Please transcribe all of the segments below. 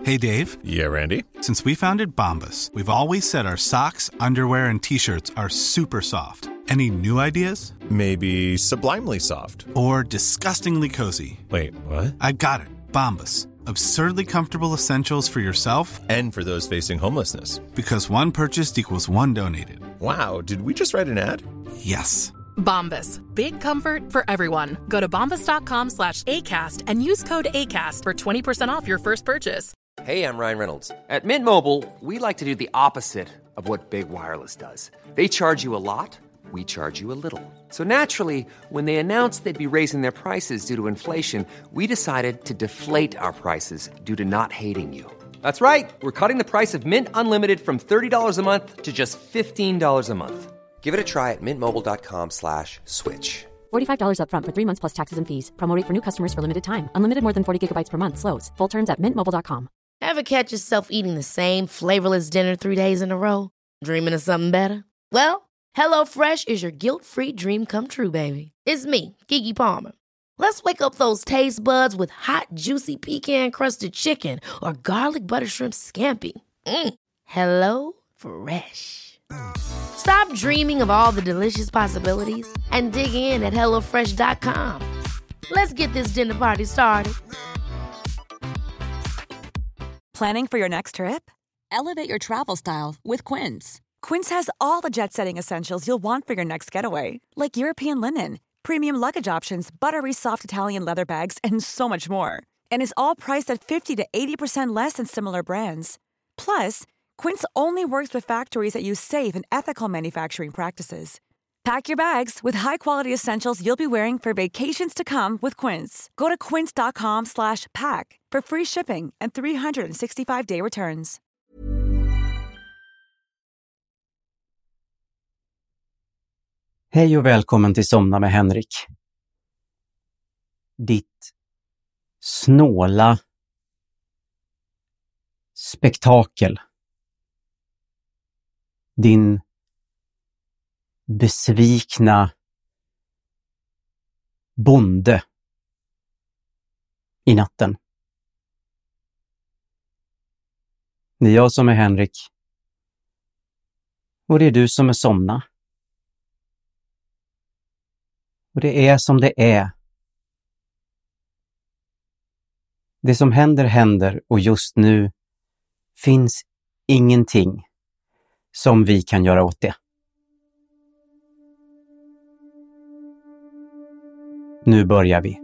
Hey, Dave. Yeah, Randy. Since we founded Bombas, we've always said our socks, underwear, and T-shirts are super soft. Any new ideas? Maybe sublimely soft. Or disgustingly cozy. Wait, what? I got it. Bombas. Absurdly comfortable essentials for yourself and for those facing homelessness. Because one purchased equals one donated. Wow, did we just write an ad? Yes. Bombas. Big comfort for everyone. Go to bombas.com/ACAST and use code ACAST for 20% off your first purchase. Hey, I'm Ryan Reynolds. At Mint Mobile, we like to do the opposite of what Big Wireless does. They charge you a lot, we charge you a little. So naturally, when they announced they'd be raising their prices due to inflation, we decided to deflate our prices due to not hating you. That's right. We're cutting the price of Mint Unlimited from $30 a month to just $15 a month. Give it a try at mintmobile.com/switch. $45 up front for 3 months plus taxes and fees. Promo rate for new customers for limited time. Unlimited more than 40 gigabytes per month. Slows full terms at mintmobile.com. Ever catch yourself eating the same flavorless dinner 3 days in a row? Dreaming of something better? Well, HelloFresh is your guilt-free dream come true, baby. It's me, Keke Palmer. Let's wake up those taste buds with hot, juicy pecan-crusted chicken or garlic butter shrimp scampi. HelloFresh. Stop dreaming of all the delicious possibilities and dig in at HelloFresh.com. Let's get this dinner party started. Planning for your next trip? Elevate your travel style with Quince. Quince has all the jet-setting essentials you'll want for your next getaway, like European linen, premium luggage options, buttery soft Italian leather bags, and so much more. And is all priced at 50 to 80% less than similar brands. Plus, Quince only works with factories that use safe and ethical manufacturing practices. Pack your bags with high-quality essentials you'll be wearing for vacations to come with Quince. Go to quince.com/pack for free shipping and 365-day returns. Hej och välkommen till Somna med Henrik. Ditt snåla spektakel. Din besvikna bonde i natten. Det är jag som är Henrik. Och det är du som är Somna. Och det är som det är. Det som händer händer och just nu finns ingenting som vi kan göra åt det. Nu börjar vi.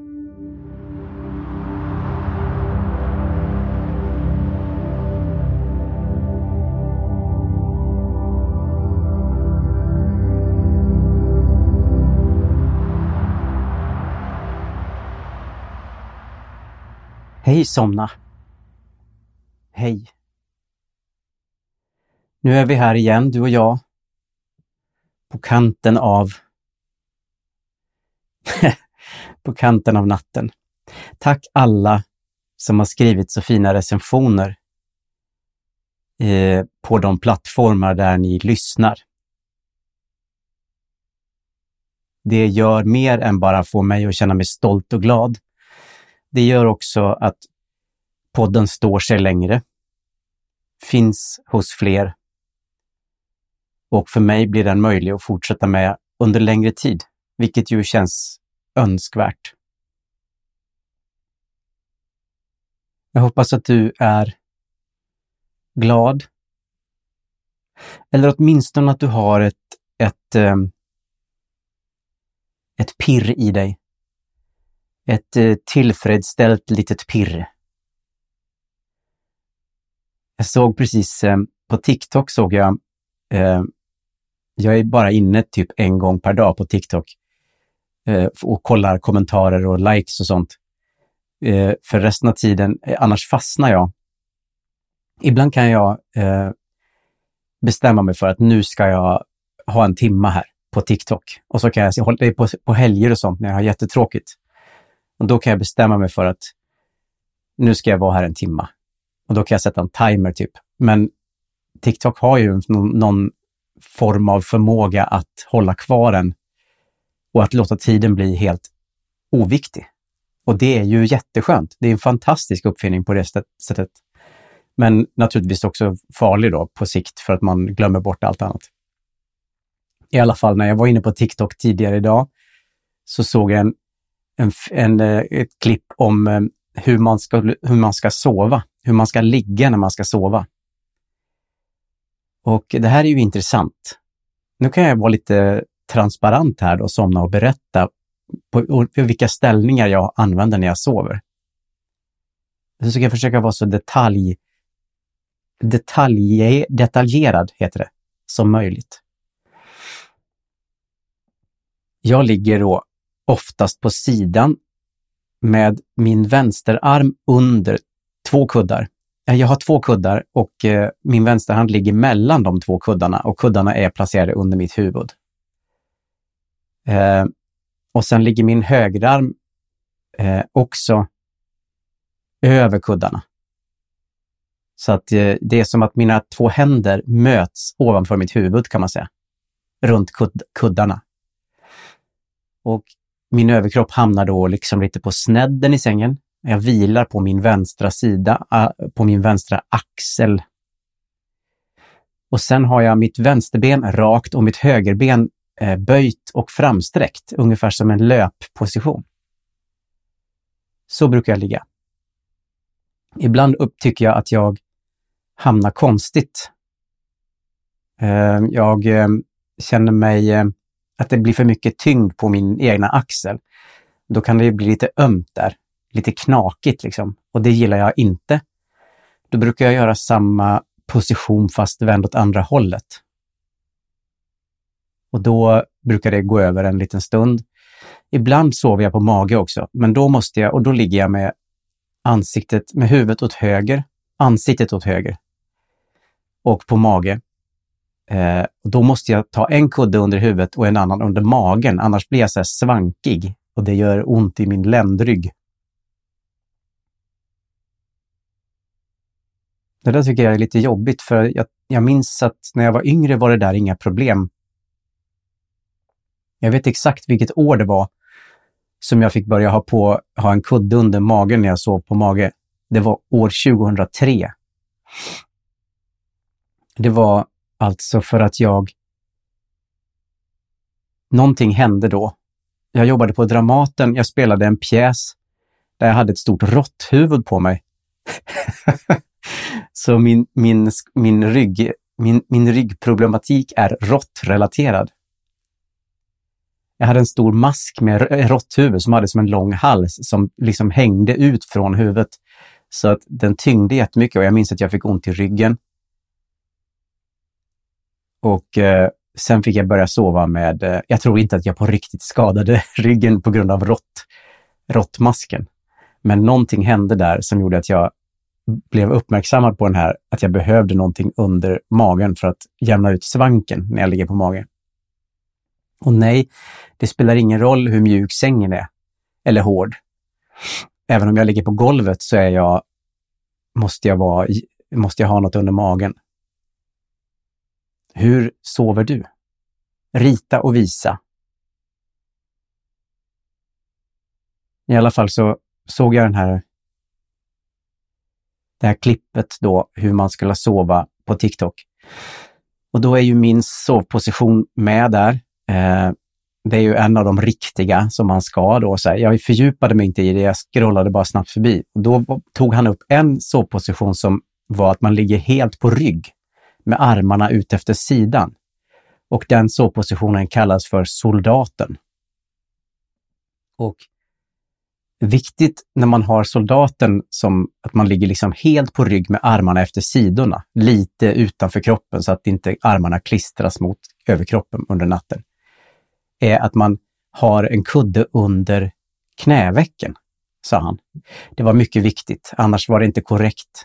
Hej Somna. Hej. Nu är vi här igen, du och jag. På kanten av på kanten av natten. Tack alla som har skrivit så fina recensioner på de plattformar där ni lyssnar. Det gör mer än bara få mig att känna mig stolt och glad. Det gör också att podden står sig längre, finns hos fler och för mig blir den möjlig att fortsätta med under längre tid, vilket ju känns önskvärt. Jag hoppas att du är glad eller åtminstone att du har ett pirr i dig. Ett tillfredsställt litet pirr. Jag såg precis på TikTok jag är bara inne typ en gång per dag på TikTok och kollar kommentarer och likes och sånt. För resten av tiden, annars fastnar jag. Ibland kan jag bestämma mig för att nu ska jag ha en timma här på TikTok. Och så kan jag hålla det på helger och sånt när jag har jättetråkigt. Och då kan jag bestämma mig för att nu ska jag vara här en timma. Och då kan jag sätta en timer typ. Men TikTok har ju någon form av förmåga att hålla kvar den och att låta tiden bli helt oviktig. Och det är ju jätteskönt. Det är en fantastisk uppfinning på det sättet. Men naturligtvis också farlig då på sikt för att man glömmer bort allt annat. I alla fall när jag var inne på TikTok tidigare idag så såg jag ett klipp om hur man ska sova. Hur man ska ligga när man ska sova. Och det här är ju intressant. Nu kan jag vara lite transparent här och somna och berätta på vilka ställningar jag använder när jag sover. Så ska jag försöka vara så detaljerad heter det, som möjligt. Jag ligger då oftast på sidan med min vänsterarm under 2 kuddar. Jag har 2 kuddar och min vänsterhand ligger mellan de 2 kuddarna och kuddarna är placerade under mitt huvud. Och sen ligger min högerarm också över kuddarna. Så att det är som att mina 2 händer möts ovanför mitt huvud kan man säga. Runt kuddarna. Och min överkropp hamnar då liksom lite på snedden i sängen. Jag vilar på min vänstra sida, på min vänstra axel. Och sen har jag mitt vänsterben rakt och mitt högerben böjt och framsträckt. Ungefär som en löpposition. Så brukar jag ligga. Ibland upptycker jag att jag hamnar konstigt. Jag känner mig att det blir för mycket tyngd på min egna axel. Då kan det bli lite ömt där. Lite knakigt liksom. Och det gillar jag inte. Då brukar jag göra samma position fast vänd åt andra hållet. Och då brukar det gå över en liten stund. Ibland sover jag på mage också. Men då då ligger jag med huvudet åt höger. Ansiktet åt höger. Och på mage. Då måste jag ta en kudde under huvudet och en annan under magen. Annars blir jag så här svankig. Och det gör ont i min ländrygg. Det där tycker jag är lite jobbigt för jag minns att när jag var yngre var det där inga problem. Jag vet exakt vilket år det var som jag fick börja ha en kudde under magen när jag sov på mage. Det var år 2003. Det var alltså för att någonting hände då. Jag jobbade på Dramaten. Jag spelade en pjäs där jag hade ett stort råtthuvud på mig. Så min ryggproblematik är råttrelaterad. Jag hade en stor mask med råtthuvud som hade som en lång hals som liksom hängde ut från huvudet. Så att den tyngde jättemycket och jag minns att jag fick ont i ryggen. Och sen fick jag börja sova med, jag tror inte att jag på riktigt skadade ryggen på grund av råttmasken. Men någonting hände där som gjorde att jag blev uppmärksammad på den här, att jag behövde någonting under magen för att jämna ut svanken när jag ligger på magen. Och nej, det spelar ingen roll hur mjuk sängen är, eller hård. Även om jag ligger på golvet så måste jag ha något under magen. Hur sover du? Rita och visa. I alla fall så såg jag det här klippet då, hur man skulle sova på TikTok. Och då är ju min sovposition med där. Det är ju en av de riktiga som man ska då. Så här, jag fördjupade mig inte i det, jag scrollade bara snabbt förbi. Och då tog han upp en sovposition som var att man ligger helt på rygg med armarna ut efter sidan. Och den sovpositionen kallas för soldaten. Och viktigt när man har soldaten som att man ligger liksom helt på rygg med armarna efter sidorna. Lite utanför kroppen så att inte armarna klistras mot överkroppen under natten. Är att man har en kudde under knävecken, sa han. Det var mycket viktigt, annars var det inte korrekt.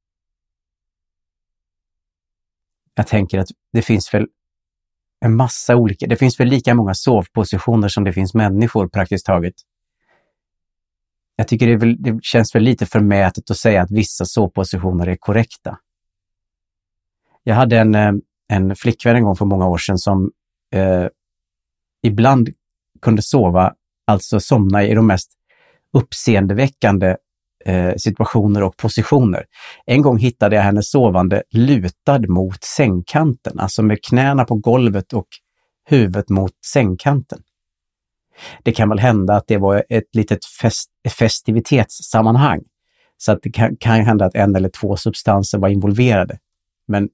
Jag tänker att det finns väl en massa olika, det finns väl lika många sovpositioner som det finns människor praktiskt taget. Jag tycker det känns väl lite förmätet att säga att vissa sovpositioner är korrekta. Jag hade en flickvän en gång för många år sedan som ibland kunde somna i de mest uppseendeväckande situationer och positioner. En gång hittade jag henne sovande lutad mot sängkanten, alltså med knäna på golvet och huvudet mot sängkanten. Det kan väl hända att det var ett litet festivitetssammanhang, så att det kan hända att en eller två substanser var involverade. Men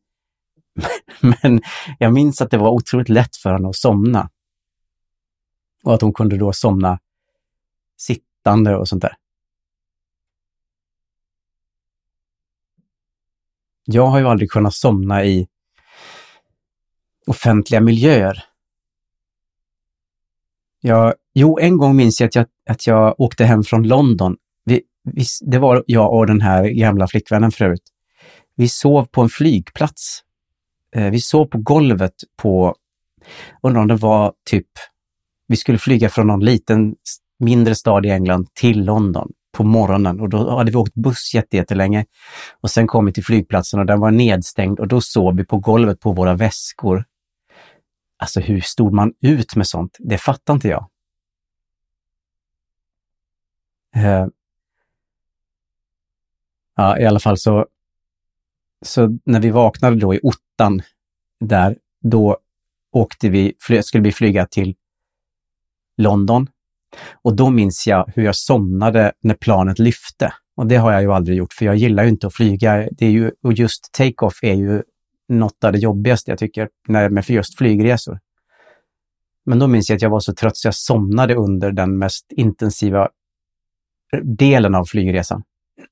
jag minns att det var otroligt lätt för henne att somna. Och att hon kunde då somna sittande och sånt där. Jag har ju aldrig kunnat somna i offentliga miljöer. En gång minns jag att jag åkte hem från London. Det var jag och den här gamla flickvännen förut. Vi sov på en flygplats. Vi sov på golvet på, undrar om det var typ, vi skulle flyga från någon liten mindre stad i England till London på morgonen, och då hade vi åkt buss jättelänge och sen kom vi till flygplatsen och den var nedstängd, och då sov vi på golvet på våra väskor. Alltså hur stod man ut med sånt? Det fattar inte jag. Ja, i alla fall så när vi vaknade då i ottan där, då skulle vi flyga till London. Och då minns jag hur jag somnade när planet lyfte. Och det har jag ju aldrig gjort, för jag gillar ju inte att flyga. Och just take-off är ju något av det jobbigaste jag tycker med för just flygresor. Men då minns jag att jag var så trött så jag somnade under den mest intensiva delen av flygresan.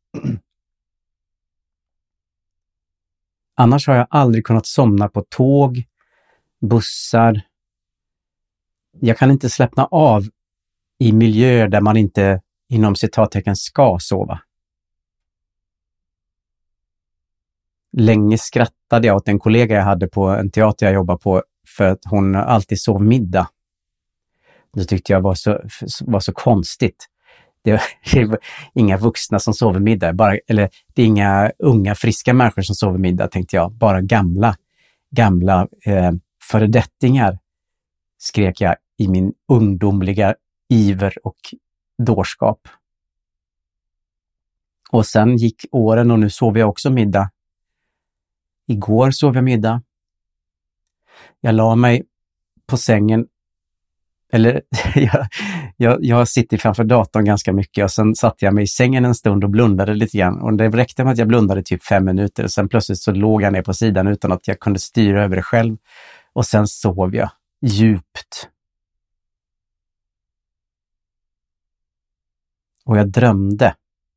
Annars har jag aldrig kunnat somna på tåg, bussar. Jag kan inte släppna av i miljöer där man inte inom citattecken ska sova. Länge skrattade jag åt en kollega jag hade på en teater jag jobbar på för att hon alltid sov middag. Det tyckte jag var så konstigt. Det är inga vuxna som sover middag, det är inga unga friska människor som sover middag, tänkte jag. Bara gamla föredettingar, skrek jag i min ungdomliga iver och dårskap. Och sen gick åren och nu sov jag också middag. Igår sov jag middag. Jag la mig på sängen, eller jag sitter framför datorn ganska mycket, och sen satte jag mig i sängen en stund och blundade lite grann. Och det räckte med att jag blundade typ 5 minuter, och sen plötsligt så låg jag ner på sidan utan att jag kunde styra över det själv. Och sen sov jag djupt. Och jag drömde.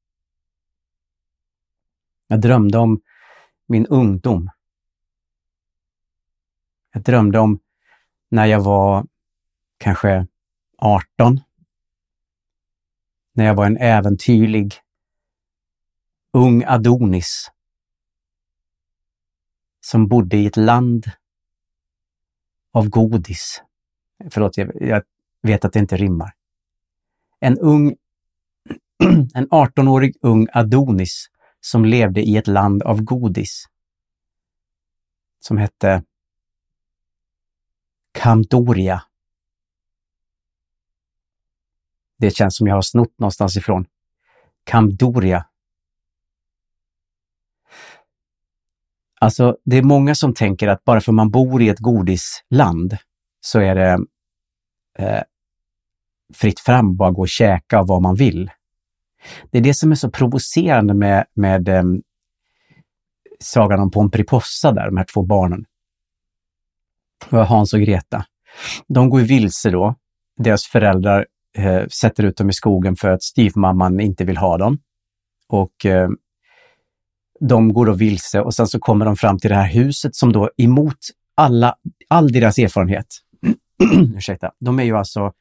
Jag drömde om min ungdom. Jag drömde om när jag var kanske 18. När jag var en äventyrlig ung Adonis som bodde i ett land av godis. Förlåt, jag vet att det inte rimmar. En 18-årig ung Adonis som levde i ett land av godis som hette Kamdoria. Det känns som jag har snott någonstans ifrån. Kamdoria. Alltså, det är många som tänker att bara för man bor i ett godisland så är det fritt fram, bara gå och käka vad man vill. Det är det som är så provocerande med sagan om Pomperipossa där, de här 2 barnen. Hans och Greta. De går ju vilse då. Deras föräldrar sätter ut dem i skogen för att styvmamman inte vill ha dem. Och de går då vilse, och sen så kommer de fram till det här huset som då emot all deras erfarenhet. Ursäkta. De är ju alltså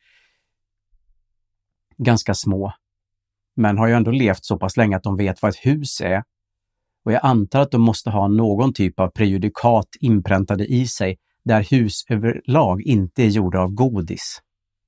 ganska små, men har ju ändå levt så pass länge att de vet vad ett hus är. Och jag antar att de måste ha någon typ av prejudikat inpräntade i sig där hus överlag inte är gjorda av godis.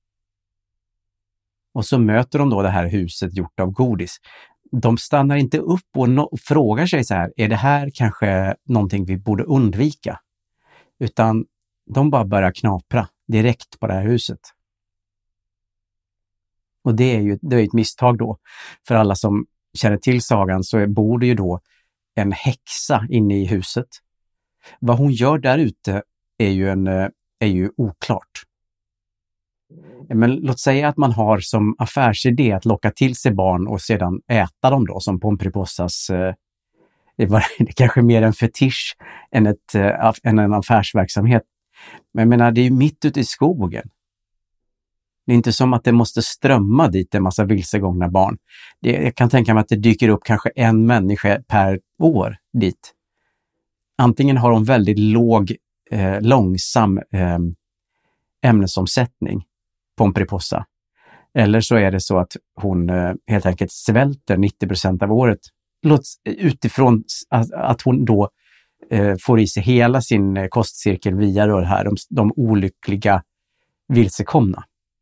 Och så möter de då det här huset gjort av godis. De stannar inte upp och frågar sig så här, är det här kanske någonting vi borde undvika? Utan de bara börjar knapra direkt på det här huset. Och det är ju ett misstag då för alla som känner till sagan så bor det ju då en häxa inne i huset. Vad hon gör där ute är ju oklart. Men låt säga att man har som affärsidé att locka till sig barn och sedan äta dem då, som Pomperipossas. Det är kanske mer en fetisch än en affärsverksamhet. Men jag menar, det är ju mitt ute i skogen. Det är inte som att det måste strömma dit en massa vilsegångna barn. Jag kan tänka mig att det dyker upp kanske en människa per år dit. Antingen har hon väldigt långsam ämnesomsättning, Pomperipossa. Eller så är det så att hon helt enkelt svälter 90% av året. Utifrån att hon då får i sig hela sin kostcirkel via det här, de olyckliga vilsekomna.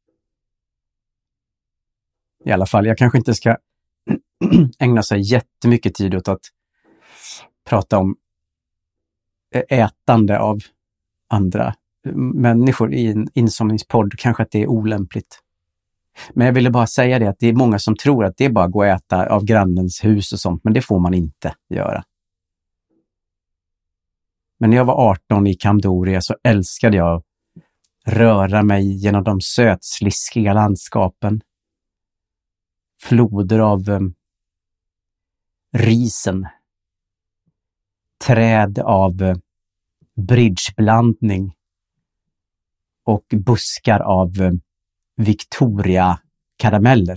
I alla fall, jag kanske inte ska ägna sig jättemycket tid åt att prata om ätande av andra människor i en insomningspodd. Kanske att det är olämpligt. Men jag ville bara säga det, att det är många som tror att det är bara att gå och äta av grannens hus och sånt, men det får man inte göra. Men när jag var 18 i Camdoria så älskade jag att röra mig genom de sötsliskiga landskapen. Floder av risen. Träd av bridgeblandning. Och buskar av Victoria karameller.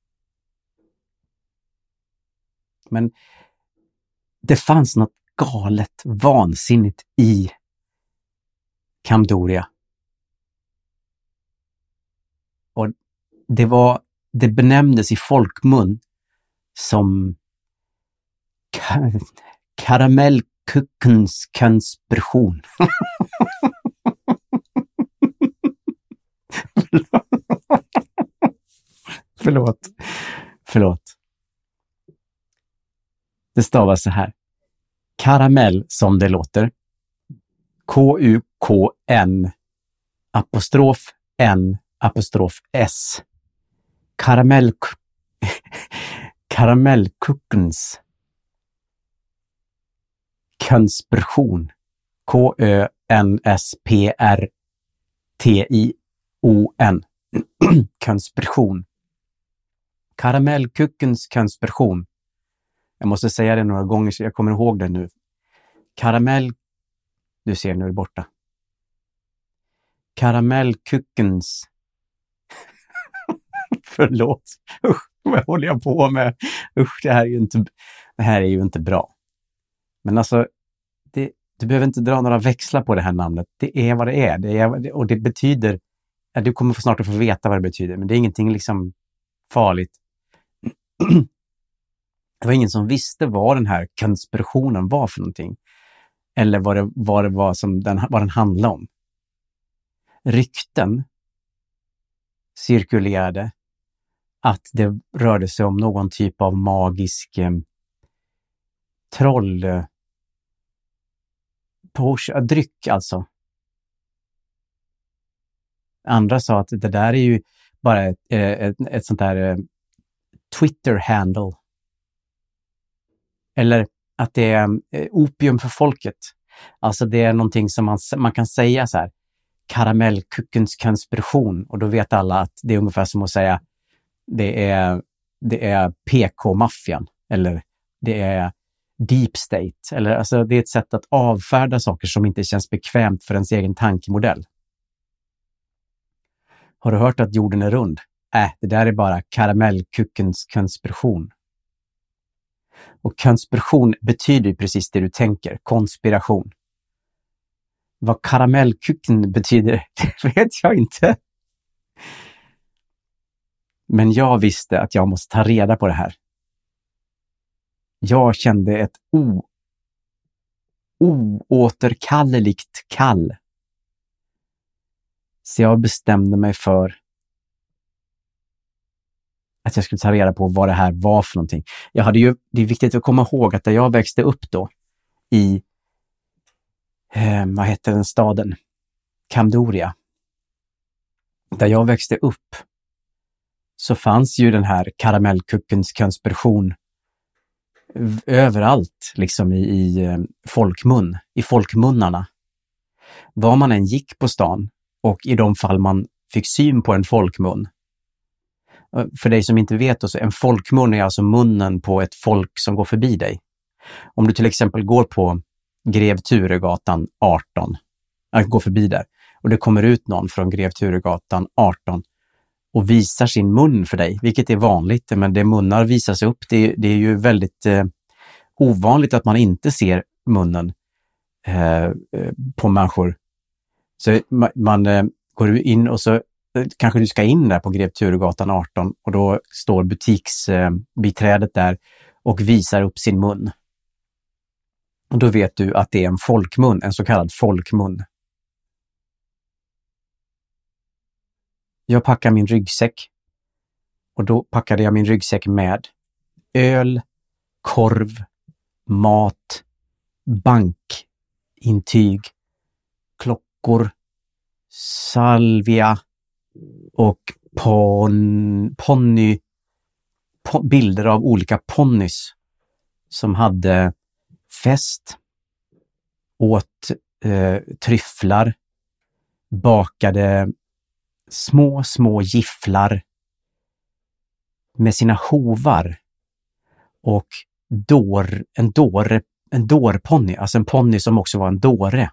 Men det fanns något galet, vansinnigt i Camdoria. Och det benämndes i folkmun som karamellkuckens konspiration. Förlåt. Det stavas så här. Karamell som det låter. K-U-K-N apostrof N apostrof S. Karamellkuckens konspiration. K-Ö-N-S-P-R-T-I-O-N. Konspiration. Karamellkuckens konspiration. Jag måste säga det några gånger så jag kommer ihåg det nu. Du ser, nu är det borta. Karamellkuckens. Förlåt. Usch, vad håller jag på med? Usch, det här är ju inte bra. Men alltså, du behöver inte dra några växlar på det här namnet. Det är vad det är. Och det betyder, du kommer snart att få veta vad det betyder. Men det är ingenting liksom farligt. Det var ingen som visste vad den här konspirationen var för någonting. Eller vad det var vad den handlade om. Rykten cirkulerade att det rörde sig om någon typ av magisk dryck alltså. Andra sa att det där är ju bara ett sånt där Twitter-handle. Eller att det är opium för folket. Alltså det är någonting som man kan säga så här. Karamellkuckens konspiration. Och då vet alla att det är ungefär som att säga det är PK-maffian. Eller det är deep state. Eller alltså det är ett sätt att avfärda saker som inte känns bekvämt för ens egen tankemodell. Har du hört att jorden är rund? Det där är bara karamellkuckens konspiration. Och konspiration betyder precis det du tänker. Konspiration. Vad karamellkucken betyder, det vet jag inte. Men jag visste att jag måste ta reda på det här. Jag kände ett oåterkalleligt kall. Så jag bestämde mig för att jag skulle ta reda på vad det här var för någonting. Det är viktigt att komma ihåg att där jag växte upp då i vad heter den staden? Camdoria. Där jag växte upp så fanns ju den här karamellkuckens konspiration överallt liksom i folkmun, i folkmunnarna. Var man än gick på stan och i de fall man fick syn på en folkmun. För dig som inte vet, en folkmun är alltså munnen på ett folk som går förbi dig. Om du till exempel går på Grev Turegatan 18, går förbi där, och det kommer ut någon från Grev Turegatan 18 och visar sin mun för dig, vilket är vanligt, men det munnar visas upp. Det är ju väldigt ovanligt att man inte ser munnen på människor. Så man går in och så kanske du ska in där på Grev Turegatan 18 och då står butiksbiträdet där och visar upp sin mun. Och då vet du att det är en folkmun, en så kallad folkmun. Jag packar min ryggsäck och då packade jag min ryggsäck med öl, korv, mat, bankintyg, klockor, salvia och bilder av olika ponnys som hade fest, åt tryfflar, bakade små gifflar med sina hovar och en dårponny, alltså en ponny som också var en dåre.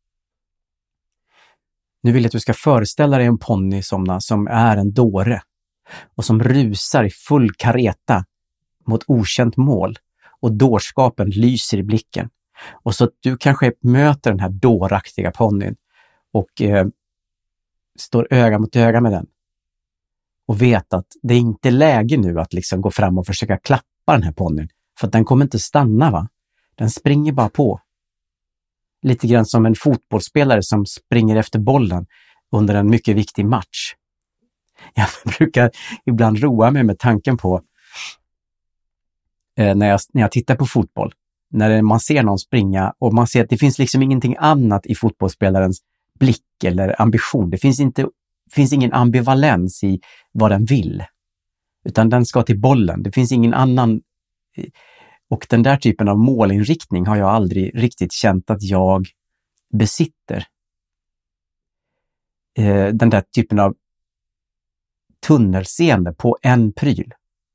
Nu vill jag att du ska föreställa dig en ponny som är en dåre och som rusar i full kareta mot okänt mål och dårskapen lyser i blicken. Och så att du kanske möter den här dåraktiga ponnyn och står öga mot öga med den och vet att det är inte läge nu att liksom gå fram och försöka klappa den här ponnyn, för att den kommer inte stanna, va? Den springer bara på. Lite grann som en fotbollsspelare som springer efter bollen under en mycket viktig match. Jag brukar ibland roa mig med tanken på när jag tittar på fotboll. När man ser någon springa och man ser att det finns liksom ingenting annat i fotbollsspelarens blick eller ambition. Det finns ingen ambivalens i vad den vill. Utan den ska till bollen. Det finns ingen annan. Och den där typen av målinriktning har jag aldrig riktigt känt att jag besitter. Den där typen av tunnelseende på en pryl.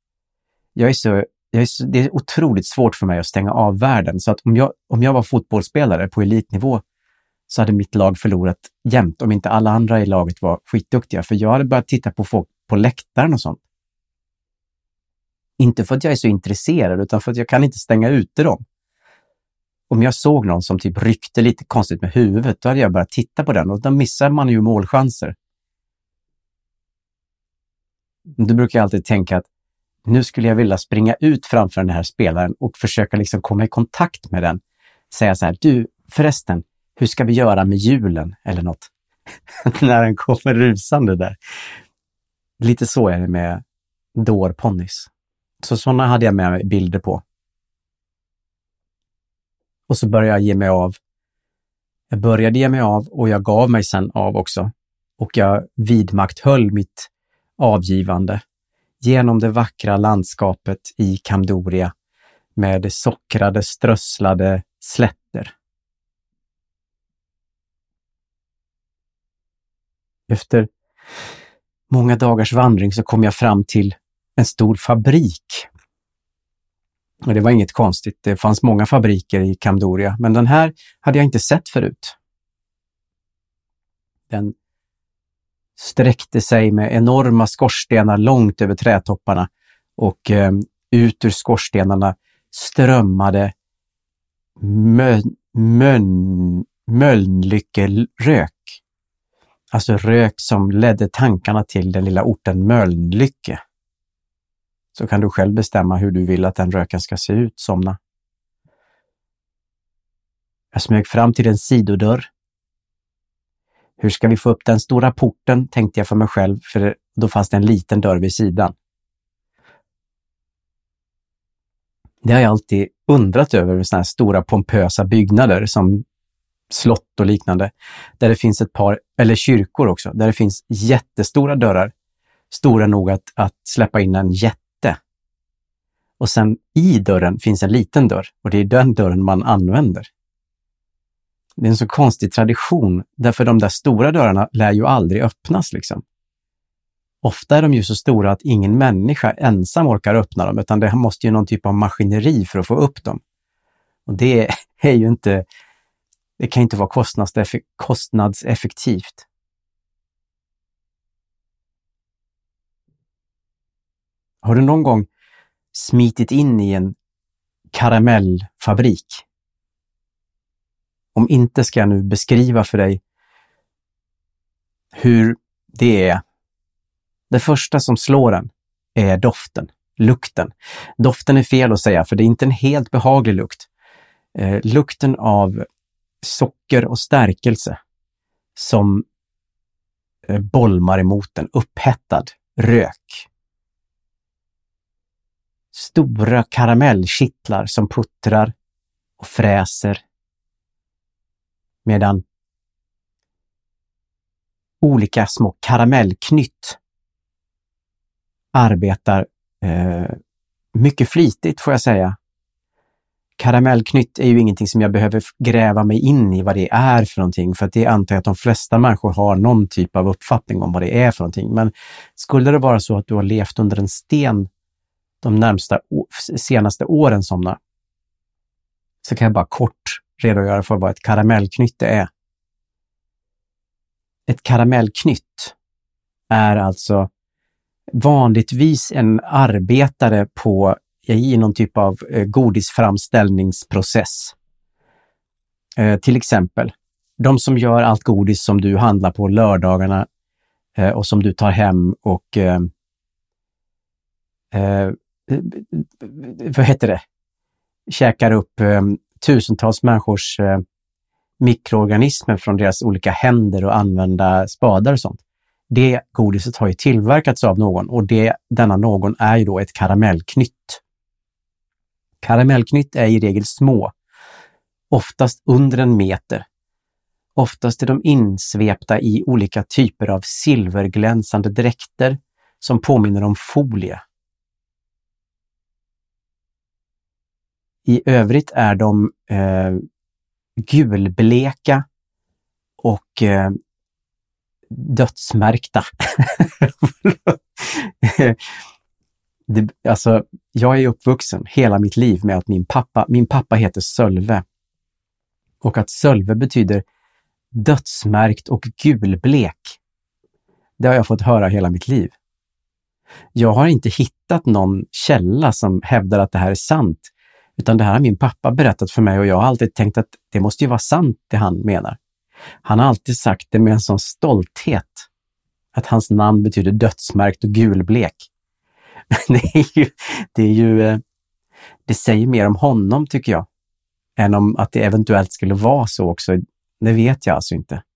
Det är otroligt svårt för mig att stänga av världen. Så att om jag var fotbollsspelare på elitnivå så hade mitt lag förlorat jämt om inte alla andra i laget var skitduktiga. För jag hade börjat titta på folk på läktaren och sånt. Inte för att jag är så intresserad utan för att jag kan inte stänga ute dem. Om jag såg någon som typ ryckte lite konstigt med huvudet, då hade jag börjat titta på den och då missar man ju målchanser. Då brukar jag alltid tänka att nu skulle jag vilja springa ut framför den här spelaren och försöka liksom komma i kontakt med den. Säga så här, du förresten, hur ska vi göra med julen eller något? När den kommer rusande där. Lite så är det med dårponnys. Så sådana hade jag med mig bilder på. Och så började jag ge mig av. Jag började ge mig av och jag gav mig sen av också. Och jag vidmakthöll mitt avgivande genom det vackra landskapet i Kamdoria med sockrade, strösslade slätter. Efter många dagars vandring så kom jag fram till en stor fabrik. Och det var inget konstigt. Det fanns många fabriker i Kamdoria, men den här hade jag inte sett förut. Den sträckte sig med enorma skorstenar långt över trädtopparna och ut ur skorstenarna strömmade Mölnlycke-rök. Alltså rök som ledde tankarna till den lilla orten Mölnlycke. Så kan du själv bestämma hur du vill att den röken ska se ut, Somna. Jag smög fram till en sidodörr. Hur ska vi få upp den stora porten, tänkte jag för mig själv, för då fanns det en liten dörr vid sidan. Det har jag alltid undrat över såna här stora pompösa byggnader som slott och liknande. Där det finns ett par, eller kyrkor också, där det finns jättestora dörrar. Stora nog att släppa in en jätte. Och sen i dörren finns en liten dörr och det är den dörren man använder. Det är en så konstig tradition, därför de där stora dörrarna lär ju aldrig öppnas liksom. Ofta är de ju så stora att ingen människa ensam orkar öppna dem, utan det måste ju någon typ av maskineri för att få upp dem. Och det är ju inte, det kan inte vara kostnadseffektivt. Har du någon gång smitit in i en karamellfabrik? Om inte ska jag nu beskriva för dig hur det är. Det första som slår en är doften, lukten. Doften är fel att säga, för det är inte en helt behaglig lukt. Lukten av socker och stärkelse som bolmar emot en, upphettad rök. Stora karamellkittlar som puttrar och fräser. Medan olika små karamellknytt arbetar mycket flitigt, får jag säga. Karamellknytt är ju ingenting som jag behöver gräva mig in i vad det är för någonting, för att det antar jag att de flesta människor har någon typ av uppfattning om vad det är för någonting. Men skulle det vara så att du har levt under en sten de senaste åren somna, så kan jag bara kort redogöra för vad ett karamellknytt är. Ett karamellknytt är alltså vanligtvis en arbetare i någon typ av godisframställningsprocess. Till exempel, de som gör allt godis som du handlar på lördagarna och som du tar hem och käkar upp tusentals människors mikroorganismer från deras olika händer och använda spadar och sånt. Det godiset har ju tillverkats av någon, och denna någon är ju då ett karamellknytt. Karamellknytt är i regel små, oftast under 1 meter. Oftast är de insvepta i olika typer av silverglänsande dräkter som påminner om folie. I övrigt är de gulbleka och dödsmärkta. Alltså, jag är uppvuxen hela mitt liv med att min pappa heter Sölve. Och att Sölve betyder dödsmärkt och gulblek. Det har jag fått höra hela mitt liv. Jag har inte hittat någon källa som hävdar att det här är sant. Utan det här har min pappa berättat för mig, och jag har alltid tänkt att det måste ju vara sant det han menar. Han har alltid sagt det med en sån stolthet att hans namn betyder dödsmärkt och gulblek. Det säger mer om honom, tycker jag, än om att det eventuellt skulle vara så också. Det vet jag alltså inte.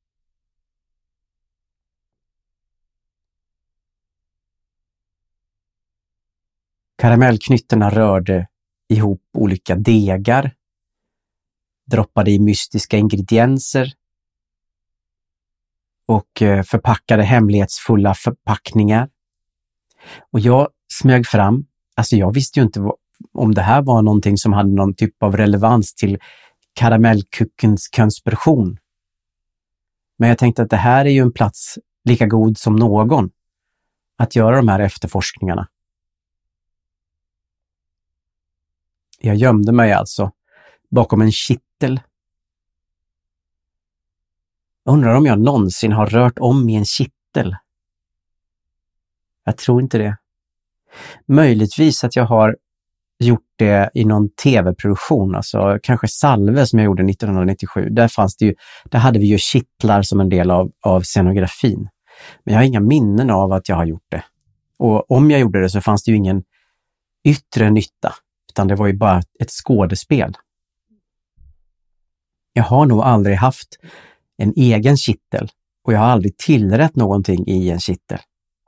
Karamellknytterna rörde ihop olika degar, droppade i mystiska ingredienser och förpackade hemlighetsfulla förpackningar. Och jag smög fram, alltså jag visste ju inte om det här var någonting som hade någon typ av relevans till karamellkuckens konspiration. Men jag tänkte att det här är ju en plats lika god som någon att göra de här efterforskningarna. Jag gömde mig alltså bakom en kittel. Undrar om jag någonsin har rört om i en kittel. Jag tror inte det. Möjligtvis att jag har gjort det i någon tv-produktion, alltså kanske Salve som jag gjorde 1997. Där hade vi ju kittlar som en del av scenografin. Men jag har inga minnen av att jag har gjort det. Och om jag gjorde det så fanns det ju ingen yttre nytta, utan det var ju bara ett skådespel. Jag har nog aldrig haft en egen kittel, och jag har aldrig tillrätt någonting i en kittel.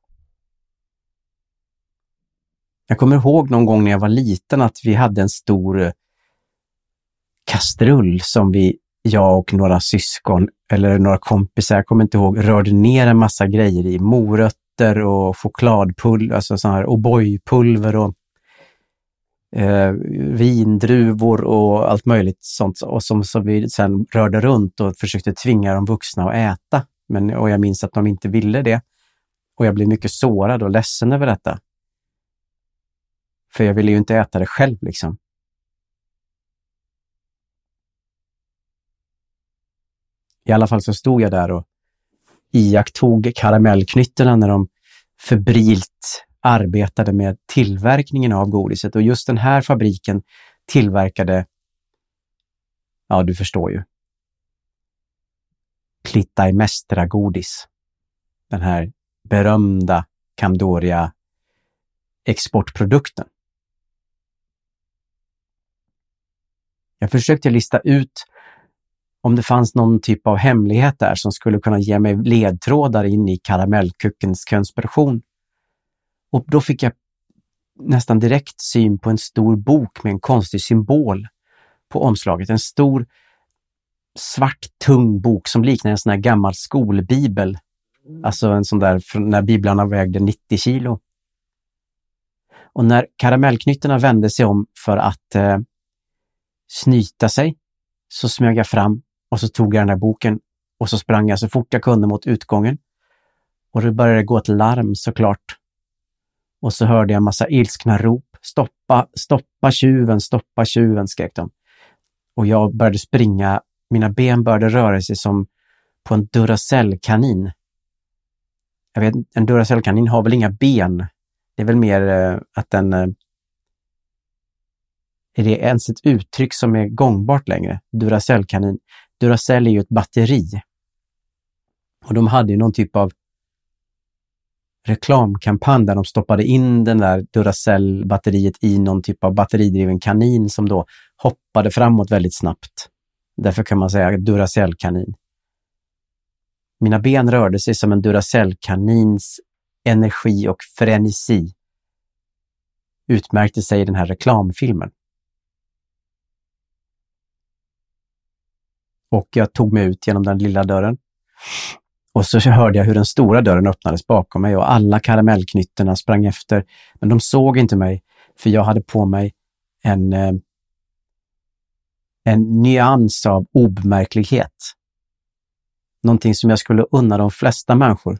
Jag kommer ihåg någon gång när jag var liten att vi hade en stor kastrull som jag och några syskon eller några kompisar, jag kommer inte ihåg, rörde ner en massa grejer i. Morötter och chokladpulver, alltså sån här O'boy-pulver och vindruvor och allt möjligt sånt. Och som vi sen rörde runt och försökte tvinga de vuxna att äta. Och jag minns att de inte ville det. Och jag blev mycket sårad och ledsen över detta. För jag ville ju inte äta det själv liksom. I alla fall så stod jag där och iakttog karamellknytterna när de febrilt arbetade med tillverkningen av godiset. Och just den här fabriken tillverkade, ja du förstår ju, Clitthymestra godis. Den här berömda Camdoria exportprodukten. Jag försökte lista ut om det fanns någon typ av hemlighet där som skulle kunna ge mig ledtrådar in i karamellkuckens konspiration. Och då fick jag nästan direkt syn på en stor bok med en konstig symbol på omslaget. En stor svart tung bok som liknar en sån här gammal skolbibel. Alltså en sån där från när biblarna vägde 90 kilo. Och när karamellknytterna vände sig om för att snyta sig så smög jag fram och så tog jag den här boken och så sprang jag så fort jag kunde mot utgången. Och då började det gå ett larm såklart. Och så hörde jag en massa ilskna rop. Stoppa tjuven, skrek de. Och jag började springa. Mina ben började röra sig som på en Duracell-kanin. Jag vet, en Duracell-kanin har väl inga ben. Det är väl mer att den... Är det ens ett uttryck som är gångbart längre? Duracell-kanin. Duracell är ju ett batteri. Och de hade ju någon typ av reklamkampanj där de stoppade in den där Duracell-batteriet i någon typ av batteridriven kanin som då hoppade framåt väldigt snabbt. Därför kan man säga Duracell-kanin. Mina ben rörde sig som en Duracell-kanins energi och frenesi utmärkte sig i den här reklamfilmen. Och jag tog mig ut genom den lilla dörren. Och så hörde jag hur den stora dörren öppnades bakom mig och alla karamellknytterna sprang efter. Men de såg inte mig för jag hade på mig en nyans av obemärklighet. Någonting som jag skulle unna de flesta människor.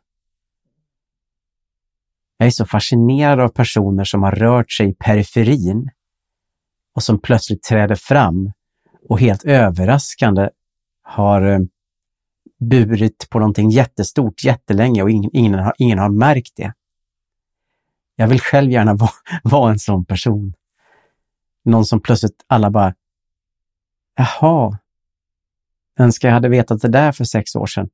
Jag är så fascinerad av personer som har rört sig i periferin och som plötsligt träder fram och helt överraskande har burit på någonting jättestort jättelänge och ingen har märkt det. Jag vill själv gärna vara en sån person. Någon som plötsligt alla bara, jaha, önskar jag hade vetat det där för 6 år sedan.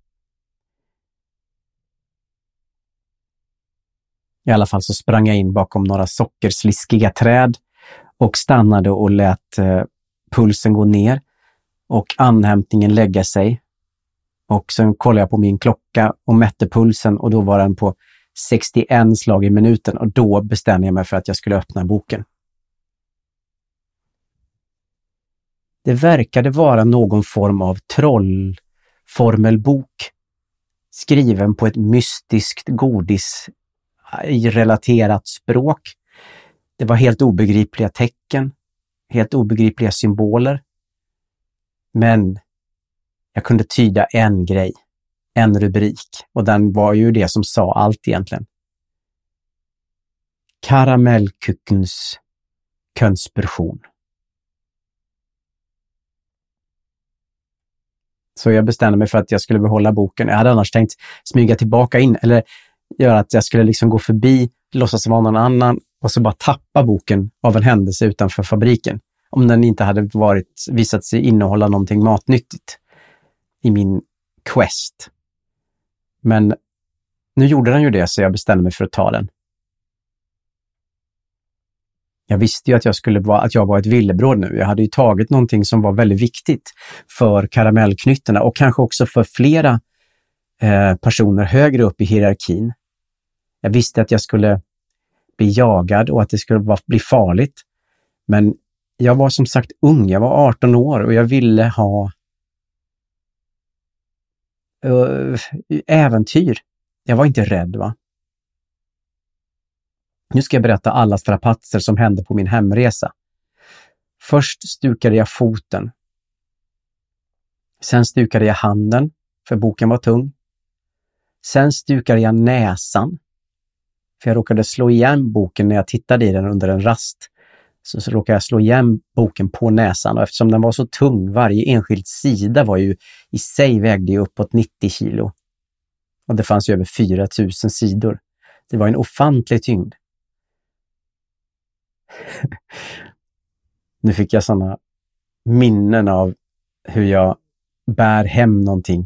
I alla fall så sprang jag in bakom några sockersliskiga träd och stannade och lät pulsen gå ner och anhämtningen lägga sig. Och sen kollade jag på min klocka och mätte pulsen och då var den på 61 slag i minuten och då bestämde jag mig för att jag skulle öppna boken. Det verkade vara någon form av trollformelbok skriven på ett mystiskt godis i relaterat språk. Det var helt obegripliga tecken, helt obegripliga symboler. Men jag kunde tyda en grej, en rubrik. Och den var ju det som sa allt egentligen. Karamellkuckens konspiration. Så jag bestämde mig för att jag skulle behålla boken. Jag hade annars tänkt smyga tillbaka in eller göra att jag skulle liksom gå förbi, låtsas vara någon annan och så bara tappa boken av en händelse utanför fabriken. Om den inte hade visat sig innehålla någonting matnyttigt i min quest. Men nu gjorde den ju det så jag bestämde mig för att ta den. Jag visste ju att jag var ett villebråd nu. Jag hade ju tagit någonting som var väldigt viktigt för karamellknytterna och kanske också för flera personer högre upp i hierarkin. Jag visste att jag skulle bli jagad och att det skulle bli farligt. Men jag var som sagt ung, jag var 18 år och jag ville ha äventyr. Jag var inte rädd va. Nu ska jag berätta alla strapatser som hände på min hemresa. Först stukade jag foten. Sen stukade jag handen, för boken var tung. Sen stukade jag näsan, för jag råkade slå igen boken när jag tittade i den under en rast. Så råkade jag slå igen boken på näsan, och eftersom den var så tung, varje enskild sida var ju i sig vägde ju uppåt 90 kilo. Och det fanns ju över 4000 sidor. Det var en ofantlig tyngd. Nu fick jag sådana minnen av hur jag bär hem någonting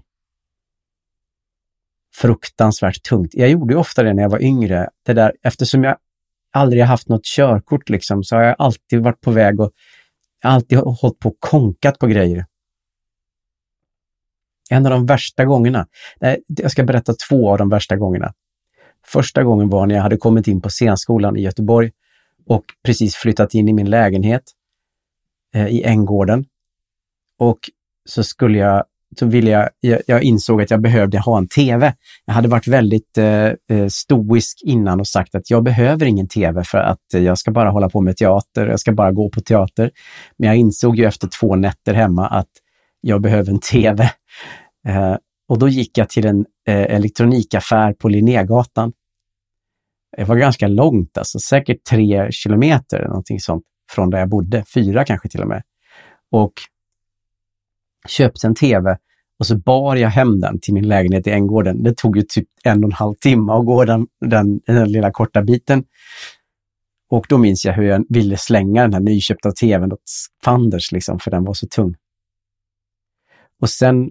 fruktansvärt tungt. Jag gjorde ju ofta det när jag var yngre. Det där, eftersom jag aldrig har haft något körkort liksom, så har jag alltid varit på väg och alltid hållit på och konkat på grejer. En av de värsta gångerna, jag ska berätta 2 av de värsta gångerna. Första gången var när jag hade kommit in på scenskolan i Göteborg och precis flyttat in i min lägenhet i Änggården. Och så jag insåg att jag behövde ha en tv. Jag hade varit väldigt stoisk innan och sagt att jag behöver ingen tv för att jag ska bara hålla på med teater, jag ska bara gå på teater. Men jag insåg ju efter 2 nätter hemma att jag behöver en tv. Och då gick jag till en elektronikaffär på Linnégatan. Det var ganska långt, alltså säkert 3 kilometer eller någonting sånt från där jag bodde, 4 kanske till och med. Och köpte en tv och så bar jag hem den till min lägenhet i Änggården. Det tog ju typ 1,5 timme att gå den lilla korta biten. Och då minns jag hur jag ville slänga den här nyköpta tvn åt fanders liksom, för den var så tung. Och sen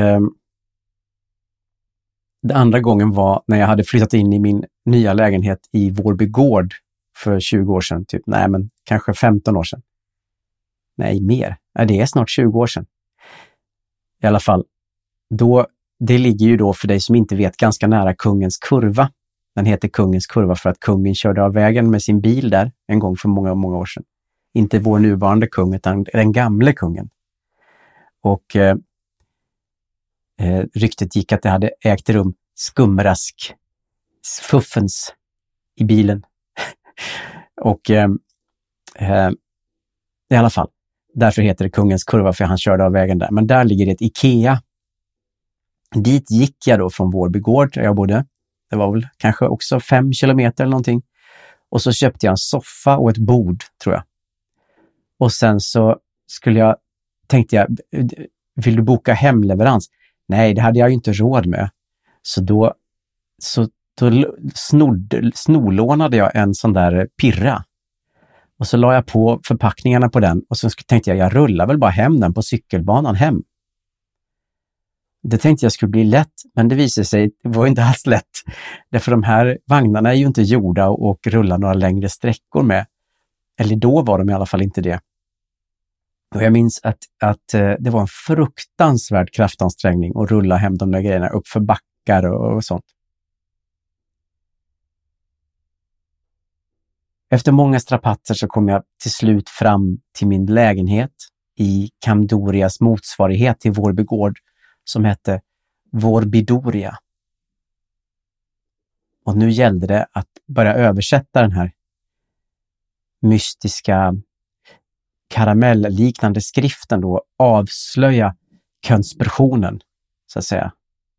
den andra gången var när jag hade flyttat in i min nya lägenhet i Vårby gård för 20 år sedan. Typ. Nej, men kanske 15 år sedan. Nej, mer. Det är snart 20 år sedan. I alla fall, det ligger ju då för dig som inte vet ganska nära Kungens kurva. Den heter Kungens kurva för att kungen körde av vägen med sin bil där en gång för många, många år sedan. Inte vår nuvarande kung utan den gamle kungen. Och ryktet gick att det hade ägt rum skumrask fuffens i bilen. Och i alla fall, därför heter det Kungens kurva, för han körde av vägen där. Men där ligger det ett IKEA. Dit gick jag då från Vårby gård där jag bodde. Det var väl kanske också 5 kilometer eller någonting. Och så köpte jag en soffa och ett bord, tror jag. Och sen så tänkte jag, vill du boka hemleverans? Nej, det hade jag ju inte råd med. Så då snorlånade jag en sån där pirra. Och så la jag på förpackningarna på den. Och så tänkte jag rullar väl bara hem den på cykelbanan hem. Det tänkte jag skulle bli lätt, men det visade sig, det var inte alls lätt. Därför de här vagnarna är ju inte gjorda och rullar några längre sträckor med. Eller då var de i alla fall inte det. Och jag minns att det var en fruktansvärd kraftansträngning att rulla hem de där grejerna upp för backar och sånt. Efter många strapatser så kom jag till slut fram till min lägenhet i Camdorias motsvarighet till Vårby gård som hette Vårbydoria. Och nu gällde det att börja översätta den här mystiska karamellliknande skriften då, avslöja konspirationen, så att säga.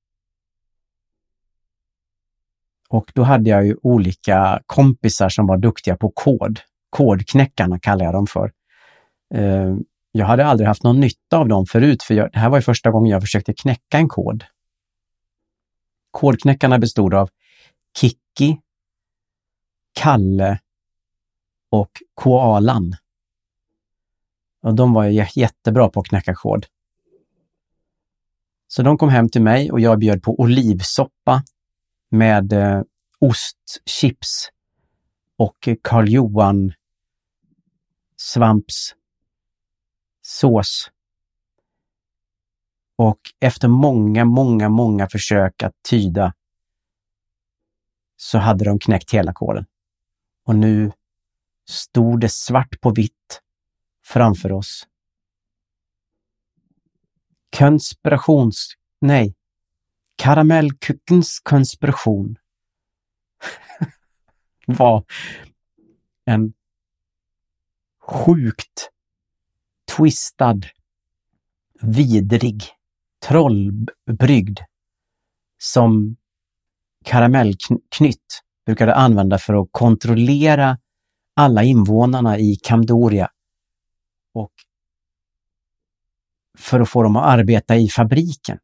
Och då hade jag ju olika kompisar som var duktiga på kod. Kodknäckarna kallar jag dem för. Jag hade aldrig haft någon nytta av dem förut, för det här var ju första gången jag försökte knäcka en kod. Kodknäckarna bestod av Kikki, Kalle och Koalan. Och de var ju jättebra på att knäcka kod. Så de kom hem till mig och jag bjöd på olivsoppa med ostchips och Karl Johan svampssås. Och efter många försök att tyda så hade de knäckt hela koden. Och nu stod det svart på vitt framför oss. Karamellkuckens konspiration. var en sjukt twistad, vidrig trollbrygd som Karamellknytt brukade använda för att kontrollera alla invånarna i Camdoria och för att få dem att arbeta i fabriken.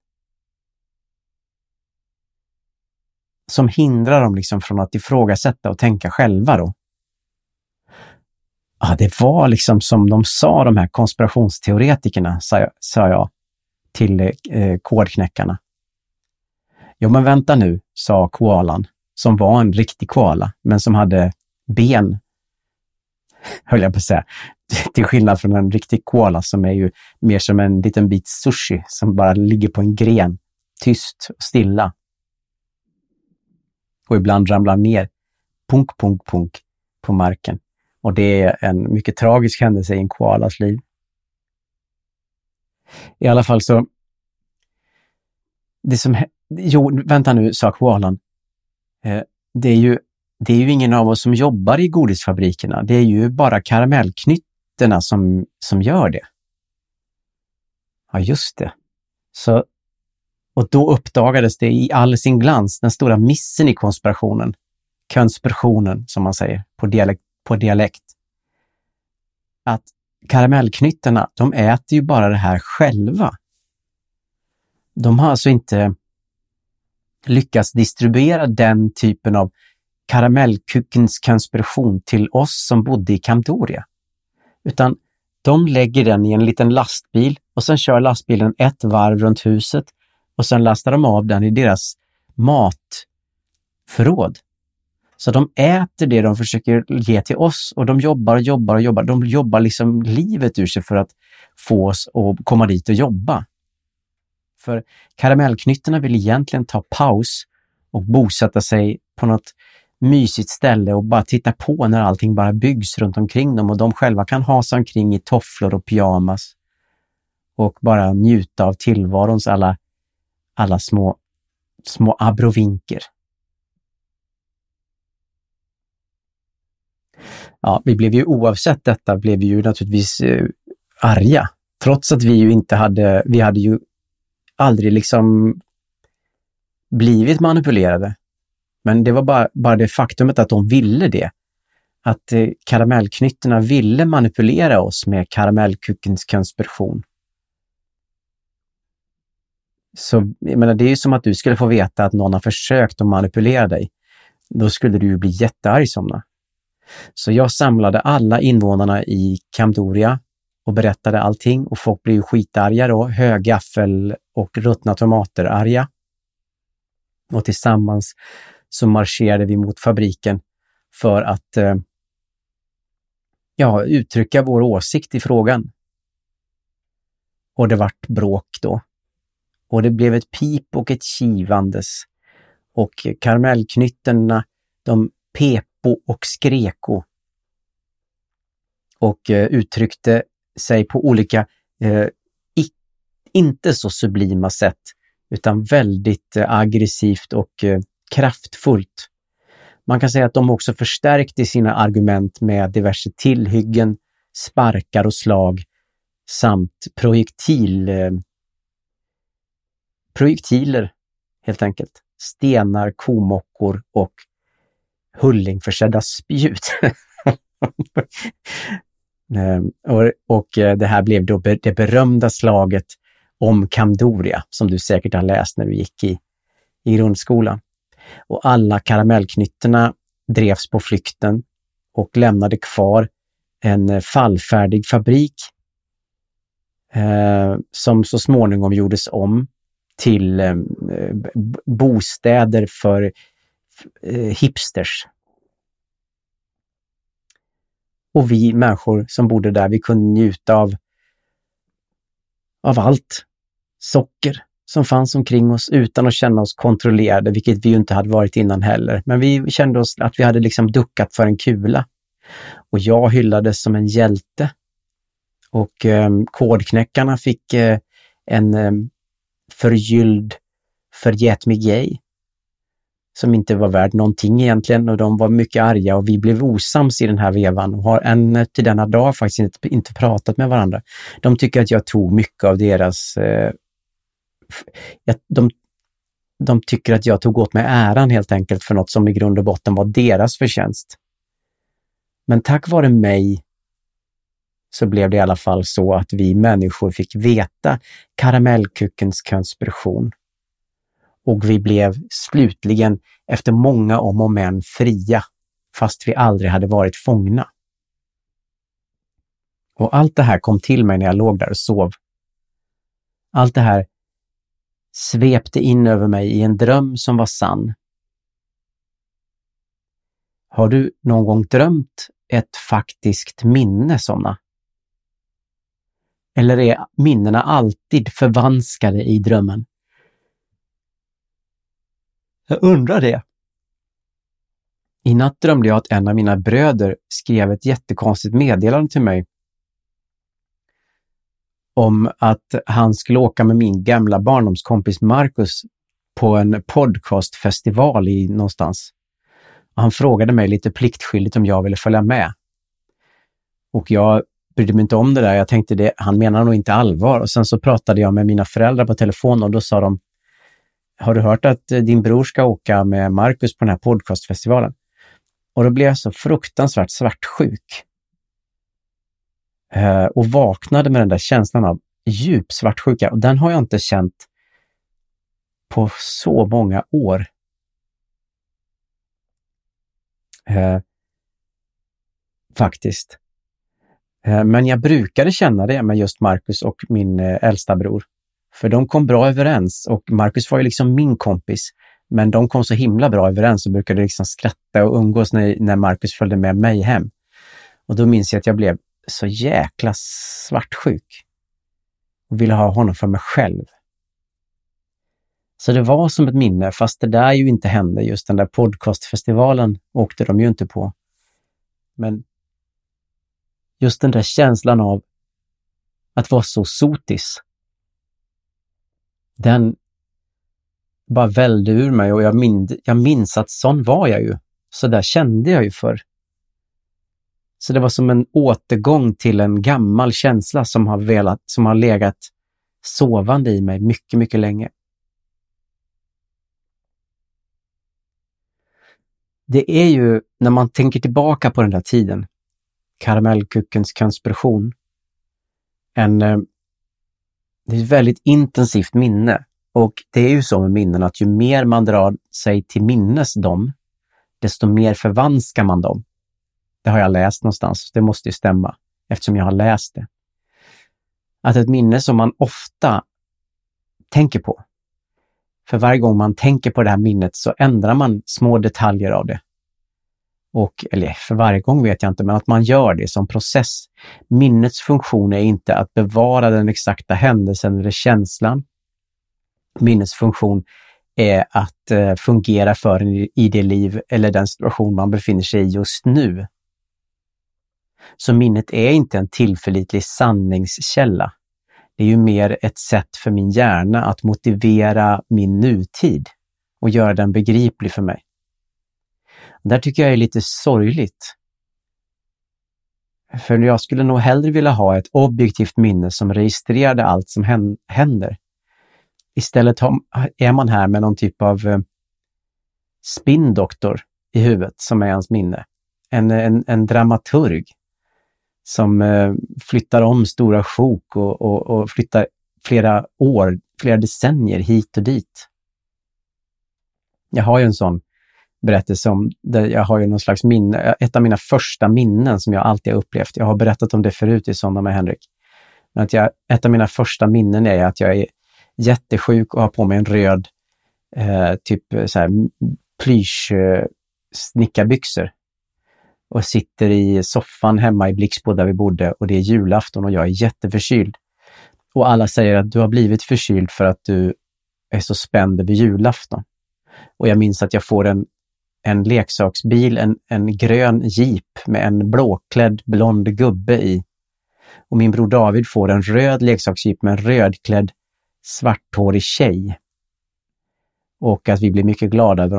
Som hindrar dem liksom från att ifrågasätta och tänka själva då. Ja, det var liksom som de sa, de här konspirationsteoretikerna, sa jag till kodknäckarna. Jo, men vänta nu, sa koalan, som var en riktig koala, men som hade ben, höll jag på att säga, till skillnad från en riktig koala som är ju mer som en liten bit sushi som bara ligger på en gren, tyst och stilla. Och ibland ramlar ner, punk, punk, punk, på marken. Och det är en mycket tragisk händelse i en koalas liv. I alla fall så... vänta nu, sa koalan. Det är ju ingen av oss som jobbar i godisfabrikerna. Det är ju bara karamellknytterna som gör det. Ja, just det. Så, och då uppdagades det i all sin glans, den stora missen i konspirationen. Konspirationen, som man säger på dialekt. Att karamellknytterna, de äter ju bara det här själva. De har alltså inte lyckats distribuera den typen av karamellkuckens konspiration till oss som bodde i Camdoria. Utan de lägger den i en liten lastbil och sen kör lastbilen ett varv runt huset och sen lastar de av den i deras matförråd. Så de äter det de försöker ge till oss och de jobbar. De jobbar liksom livet ur sig för att få oss att komma dit och jobba. För karamellknytterna vill egentligen ta paus och bosätta sig på något mysigt ställe och bara titta på när allting bara byggs runt omkring dem och de själva kan ha sig omkring i tofflor och pyjamas och bara njuta av tillvarons alla små abrovinker. Ja, oavsett detta blev vi ju naturligtvis arga. Trots att vi hade ju aldrig liksom blivit manipulerade. Men det var bara det faktumet att de ville det. Att karamellknytterna ville manipulera oss med karamellkuckens konspiration. Så jag menar, det är ju som att du skulle få veta att någon har försökt att manipulera dig. Då skulle du ju bli jättearg somna. Så jag samlade alla invånarna i Camdoria och berättade allting och folk blev ju skitarga då, högaffel och ruttna tomater arga. Och tillsammans så marscherade vi mot fabriken för att uttrycka vår åsikt i frågan. Och det vart bråk då. Och det blev ett pip och ett kivandes. Och karamellknytterna, de pepo och skreko. Och uttryckte sig på olika inte så sublima sätt utan väldigt aggressivt och kraftfullt. Man kan säga att de också förstärkte sina argument med diverse tillhyggen, sparkar och slag samt projektiler helt enkelt. Stenar, komockor och hullingförsedda spjut. och det här blev då det berömda slaget om Camdoria som du säkert har läst när du gick i grundskolan. Och alla karamellknytterna drevs på flykten och lämnade kvar en fallfärdig fabrik som så småningom gjordes om till bostäder för hipsters. Och vi människor som bodde där, vi kunde njuta av allt socker som fanns omkring oss utan att känna oss kontrollerade, vilket vi ju inte hade varit innan heller. Men vi kände oss att vi hade liksom duckat för en kula. Och jag hyllades som en hjälte. Och kodknäckarna fick en förgylld förget mig gay som inte var värd någonting egentligen, och de var mycket arga och vi blev osams i den här vevan och har än till denna dag faktiskt inte pratat med varandra. De tycker att jag tog mycket av deras... De tycker att jag tog åt mig äran helt enkelt för något som i grund och botten var deras förtjänst. Men tack vare mig så blev det i alla fall så att vi människor fick veta karamellkuckens konspiration. Och vi blev slutligen efter många om och men fria, fast vi aldrig hade varit fångna. Och allt det här kom till mig när jag låg där och sov. Allt det här svepte in över mig i en dröm som var sann. Har du någon gång drömt ett faktiskt minne sådana? Eller är minnena alltid förvanskade i drömmen? Jag undrar det. I natt drömde jag att en av mina bröder skrev ett jättekonstigt meddelande till mig om att han skulle åka med min gamla barndomskompis Marcus på en podcastfestival i någonstans. Och han frågade mig lite pliktskyldigt om jag ville följa med. Och jag brydde mig inte om det där. Jag tänkte det, han menar nog inte allvar. Och sen så pratade jag med mina föräldrar på telefon och då sa de: har du hört att din bror ska åka med Marcus på den här podcastfestivalen? Och då blev jag så fruktansvärt svartsjuk. Och vaknade med den där känslan av djup svartsjuka. Och den har jag inte känt på så många år. Faktiskt. Men jag brukade känna det med just Marcus och min äldsta bror. För de kom bra överens och Marcus var ju liksom min kompis. Men de kom så himla bra överens och brukade liksom skratta och umgås när Marcus följde med mig hem. Och då minns jag att jag blev så jäkla svartsjuk. Och ville ha honom för mig själv. Så det var som ett minne, fast det där ju inte hände. Just den där podcastfestivalen åkte de ju inte på. Men just den där känslan av att vara så sotis, den bara välde ur mig och jag minns att sån var jag ju. Så där kände jag ju för. Så det var som en återgång till en gammal känsla som har legat sovande i mig mycket, mycket länge. Det är ju, när man tänker tillbaka på den där tiden, karamellkuckens konspiration, det är ett väldigt intensivt minne. Och det är ju så med minnen att ju mer man drar sig till minnes dem, desto mer förvanskar man dem. Det har jag läst någonstans, det måste ju stämma eftersom jag har läst det. Att ett minne som man ofta tänker på, för varje gång man tänker på det här minnet så ändrar man små detaljer av det. Eller för varje gång vet jag inte, men att man gör det som process. Minnets funktion är inte att bevara den exakta händelsen eller känslan. Minnets funktion är att fungera för en i det liv eller den situation man befinner sig i just nu. Så minnet är inte en tillförlitlig sanningskälla. Det är ju mer ett sätt för min hjärna att motivera min nutid och göra den begriplig för mig. Där tycker jag är lite sorgligt. För jag skulle nog hellre vilja ha ett objektivt minne som registrerade allt som händer. Istället är man här med någon typ av spinndoktor i huvudet som är ens minne. En dramaturg som flyttar om stora sjok och flyttar flera decennier hit och dit. Jag har ju en sån berättelse om, där jag har ju någon slags minne, ett av mina första minnen som jag alltid har upplevt. Jag har berättat om det förut i sådana med Henrik. Men ett av mina första minnen är att jag är jättesjuk och har på mig en röd typ så här plysch snickarbyxor och sitter i soffan hemma i Blixbo där vi bodde och det är julafton och jag är jätteförkyld. Och alla säger att du har blivit förkyld för att du är så spänd över julafton. Och jag minns att jag får en leksaksbil, en grön jeep med en blåklädd blond gubbe i. Och min bror David får en röd leksaksjeep med en rödklädd svarthårig tjej. Och att vi blir mycket glada över de här.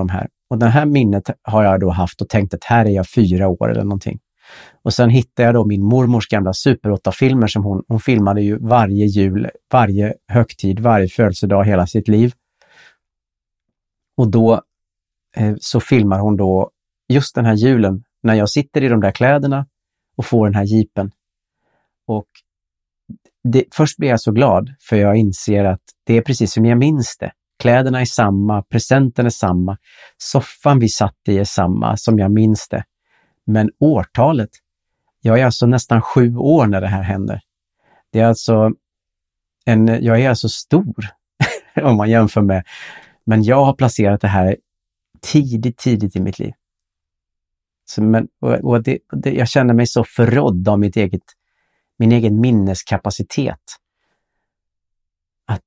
Och det här minnet har jag då haft och tänkt att här är jag 4 år eller någonting. Och sen hittade jag då min mormors gamla Super 8-filmer som hon filmade ju varje jul, varje högtid, varje födelsedag hela sitt liv. Och då så filmar hon då just den här julen när jag sitter i de där kläderna och får den här jeepen. Och först blir jag så glad för jag inser att det är precis som jag minns det. Kläderna är samma, presenten är samma, soffan vi satt i är samma som jag minns det. Men årtalet, jag är alltså nästan 7 år när det här händer. Det är alltså jag är alltså stor om man jämför med, men jag har placerat det här tidigt i mitt liv. Så, jag känner mig så förrådd av min egen minneskapacitet. Att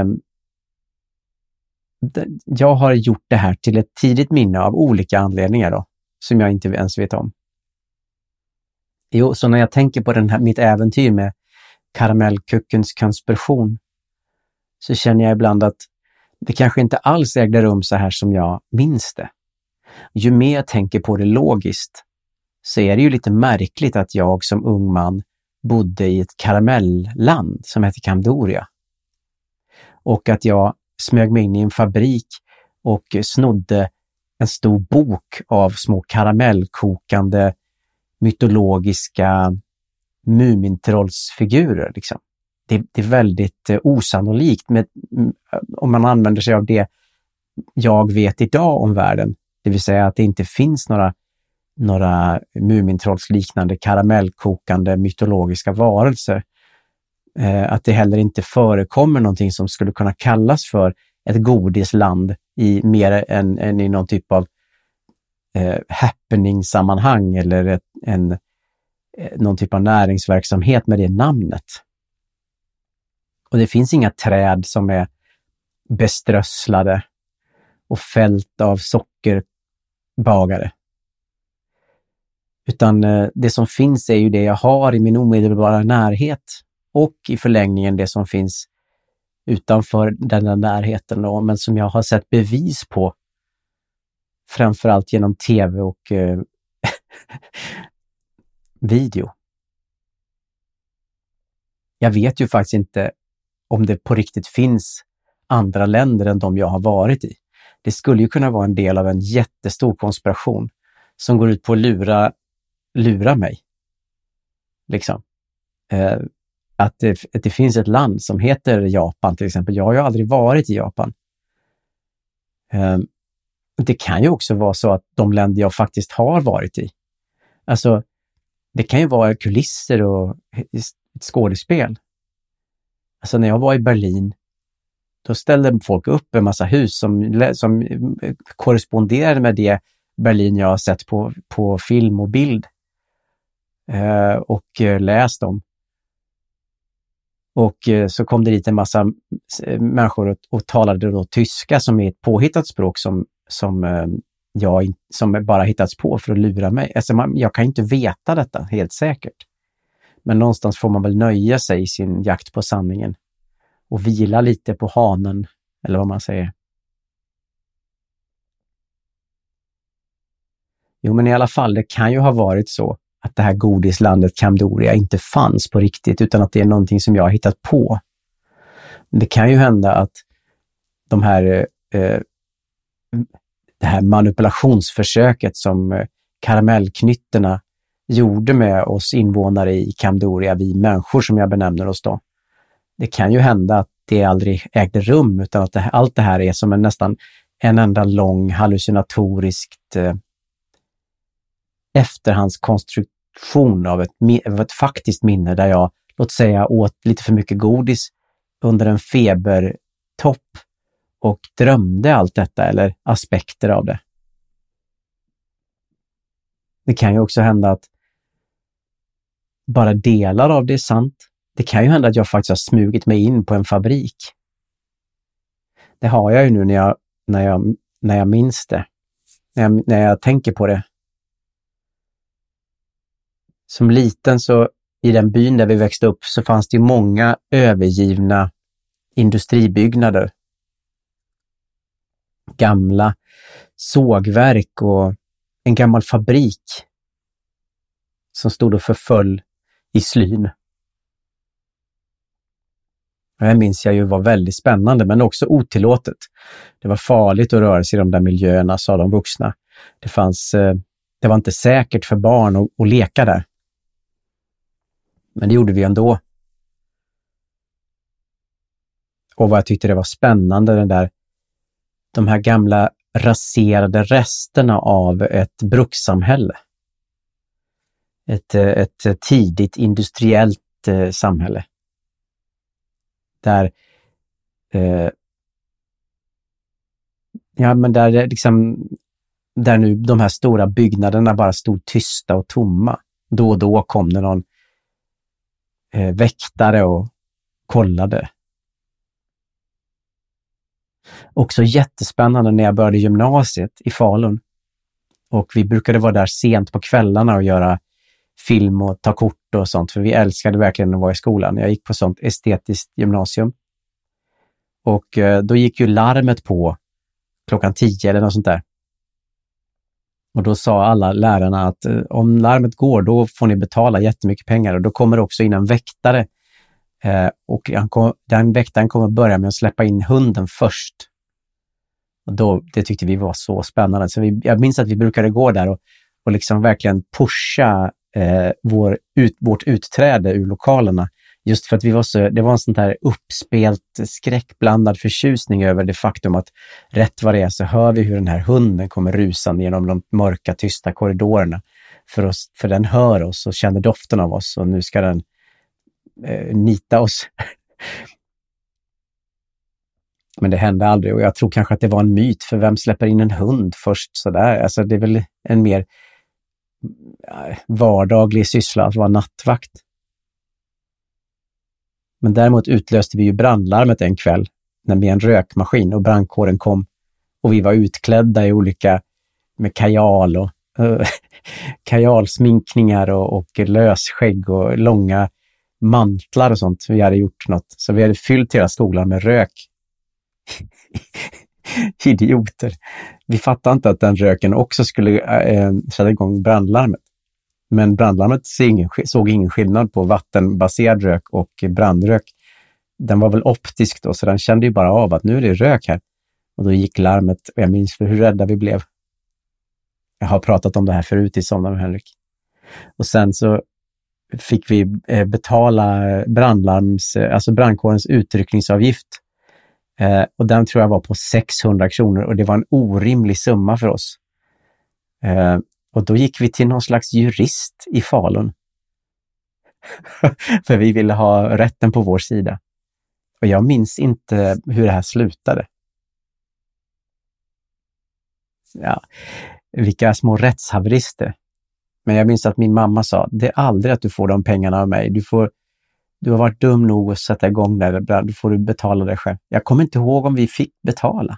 jag har gjort det här till ett tidigt minne av olika anledningar då, som jag inte ens vet om. Jo, så när jag tänker på mitt äventyr med karamellkuckens konspiration så känner jag ibland att det kanske inte alls ägde rum så här som jag minns det. Ju mer jag tänker på det logiskt så är det ju lite märkligt att jag som ung man bodde i ett karamellland som heter Camdoria. Och att jag smög mig in i en fabrik och snodde en stor bok av små karamellkokande mytologiska mumintrollsfigurer. Liksom. Det är väldigt osannolikt om man använder sig av det jag vet idag om världen. Det vill säga att det inte finns några mumintrollsliknande karamellkokande mytologiska varelser. Att det heller inte förekommer någonting som skulle kunna kallas för ett godisland i mer än i någon typ av happening-sammanhang eller någon typ av näringsverksamhet med det namnet. Och det finns inga träd som är beströsslade och fält av sockerbagare. Utan det som finns är ju det jag har i min omedelbara närhet och i förlängningen det som finns utanför den där närheten då, men som jag har sett bevis på framförallt genom tv och video. Jag vet ju faktiskt inte om det på riktigt finns andra länder än de jag har varit i. Det skulle ju kunna vara en del av en jättestor konspiration som går ut på att lura mig. Liksom. Att det finns ett land som heter Japan till exempel. Jag har ju aldrig varit i Japan. Det kan ju också vara så att de länder jag faktiskt har varit i. Alltså, det kan ju vara kulisser och ett skådespel. Alltså när jag var i Berlin, då ställde folk upp en massa hus som korresponderade med det Berlin jag har sett på film och bild. Och läst om. Och så kom det dit en massa människor och talade då tyska som är ett påhittat språk som bara hittats på för att lura mig. Alltså jag kan inte veta detta helt säkert. Men någonstans får man väl nöja sig i sin jakt på sanningen och vila lite på hanen, eller vad man säger. Jo, men i alla fall, det kan ju ha varit så att det här godislandet Camdoria inte fanns på riktigt, utan att det är någonting som jag har hittat på. Det kan ju hända att det här manipulationsförsöket som karamellknytterna gjorde med oss invånare i Camdoria, vi människor som jag benämner oss då. Det kan ju hända att det aldrig ägde rum, utan att allt det här är som nästan en enda lång hallucinatoriskt efterhandskonstruktion av ett faktiskt minne där jag, låt säga, åt lite för mycket godis under en febertopp och drömde allt detta eller aspekter av det. Det kan ju också hända att bara delar av det är sant. Det kan ju hända att jag faktiskt har smugit mig in på en fabrik. Det har jag ju nu när jag minns det. När jag tänker på det. Som liten så i den byn där vi växte upp så fanns det ju många övergivna industribyggnader. Gamla sågverk och en gammal fabrik som stod och förföll i slyn. Och det minns jag ju var väldigt spännande, men också otillåtet. Det var farligt att röra sig i de där miljöerna, sa de vuxna. Det var inte säkert för barn att leka där. Men det gjorde vi ändå. Och vad jag tyckte det var spännande, de här gamla raserade resterna av ett brukssamhälle. Ett tidigt industriellt samhälle. Där där nu de här stora byggnaderna bara stod tysta och tomma. Då och då kom det någon väktare och kollade. Också jättespännande när jag började gymnasiet i Falun. Och vi brukade vara där sent på kvällarna och göra film och ta kort och sånt. För vi älskade verkligen att vara i skolan. Jag gick på sånt estetiskt gymnasium. Och då gick ju larmet på 10:00 eller något sånt där. Och då sa alla lärarna att om larmet går, då får ni betala jättemycket pengar. Och då kommer det också in en väktare. Och den väktaren kommer börja med att släppa in hunden först. Och det tyckte vi var så spännande. Så jag minns att vi brukade gå där och liksom verkligen pusha vårt utträde ur lokalerna. Just för att det var en sån där uppspelt skräckblandad förtjusning över det faktum att rätt vad det är så hör vi hur den här hunden kommer rusande genom de mörka, tysta korridorerna. För den hör oss och känner doften av oss och nu ska den nita oss. Men det hände aldrig och jag tror kanske att det var en myt, för vem släpper in en hund först sådär? Alltså det är väl en mer vardaglig syssla att vara nattvakt. Men däremot utlöste vi ju brandlarmet en kväll med en rökmaskin och brandkåren kom och vi var utklädda i olika med kajal och kajalsminkningar och lösskägg och långa mantlar och sånt. Vi hade gjort något. Så vi hade fyllt hela skolan med rök. Idioter. Vi fattade inte att den röken också skulle sätta igång brandlarmet. Men brandlarmet såg ingen skillnad på vattenbaserad rök och brandrök. Den var väl optisk då, så den kände ju bara av att nu är det rök här. Och då gick larmet och jag minns hur rädda vi blev. Jag har pratat om det här förut i Somna med Henrik. Och sen så fick vi betala brandkårens utryckningsavgift. Och den tror jag var på 600 kronor och det var en orimlig summa för oss. Och då gick vi till någon slags jurist i Falun. För vi ville ha rätten på vår sida. Och jag minns inte hur det här slutade. Ja, vilka små rättshaverister. Men jag minns att min mamma sa, det är aldrig att du får de pengarna av mig. Du har varit dum nog att sätta igång där, då får du betala det själv. Jag kommer inte ihåg om vi fick betala.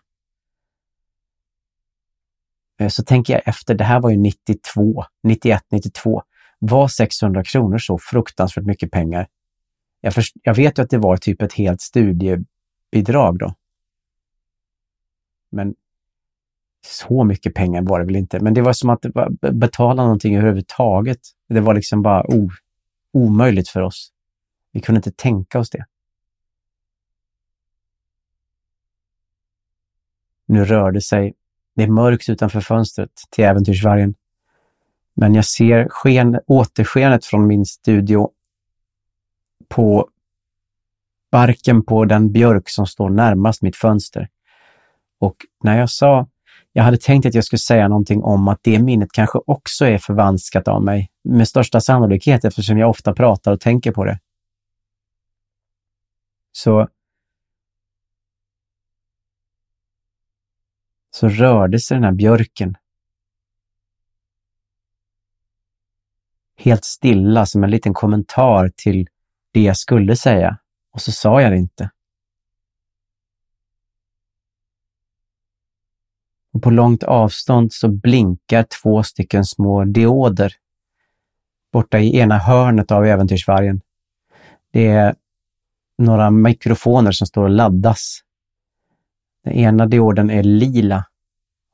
Så tänker jag efter, det här var ju 91, 92. Var 600 kronor så fruktansvärt mycket pengar? Jag vet ju att det var typ ett helt studiebidrag då. Men så mycket pengar var det väl inte. Men det var som att betala någonting överhuvudtaget. Det var liksom bara omöjligt för oss. Vi kunde inte tänka oss det. Nu rörde sig. Det är mörkt utanför fönstret till Äventyrsvargen. Men jag ser återskenet från min studio på barken på den björk som står närmast mitt fönster. Och när jag hade tänkt att jag skulle säga någonting om att det minnet kanske också är förvanskat av mig. Med största sannolikhet eftersom jag ofta pratar och tänker på det. Så rörde sig den här björken. Helt stilla som en liten kommentar till det jag skulle säga. Och så sa jag det inte. Och på långt avstånd så blinkar 2 stycken små dioder. Borta i ena hörnet av Äventyrsvargen. Det är några mikrofoner som står och laddas. Den ena dioden är lila